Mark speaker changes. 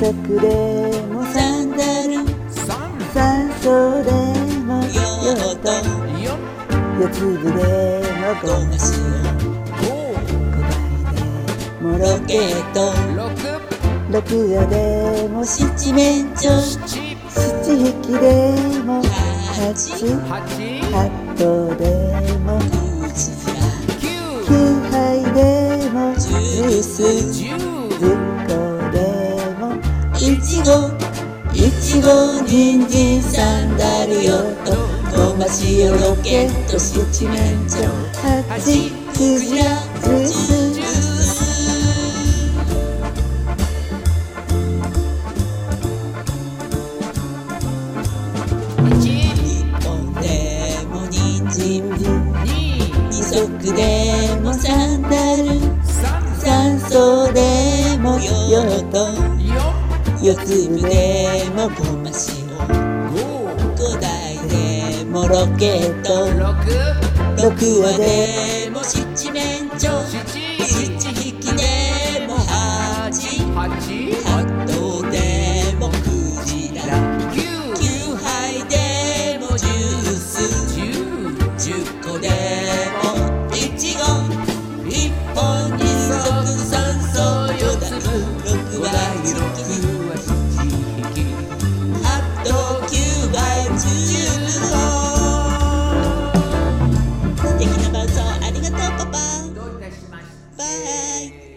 Speaker 1: 足でもサンダル、酸素でもヨット、四つぶでもゴマシオ、5台でもロケット、6夜でも七面鳥、7匹でも8頭でもクジラ、9杯でもジュース、10個でもイチゴ、人参、サンダル、ヨット、ゴマシオ、ロケット、七面鳥、8、クジラ、ジュース。1本でも人参、2足でもサンダル、3層でもヨット、4つでもゴマシオ、5台でもロケット、6羽でも七面鳥、7匹でも8頭でもクジラ、9杯でもジュース、10個でもイチゴ、1本2足3層4つ、6は8匹、8頭9倍10個。素敵な伴奏ありがとうパパ。
Speaker 2: どういたしまして。
Speaker 1: バイ。